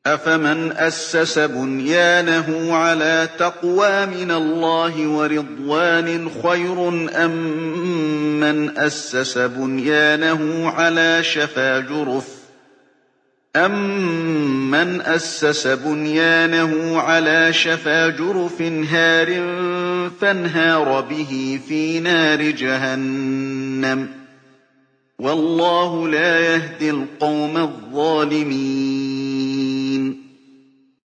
أَفَمَنْ أَسَّسَ بُنْيَانَهُ عَلَىٰ تَقْوَىٰ مِنَ اللَّهِ وَرِضْوَانٍ خَيْرٌ أَم مَّنْ أَسَّسَ بُنْيَانَهُ عَلَىٰ شَفَا جُرُفٍ هَارٍ فَانْهَارَ بِهِ فِي نَارِ جَهَنَّمَ ۗ وَاللَّهُ لَا يَهْدِي الْقَوْمَ الظَّالِمِينَ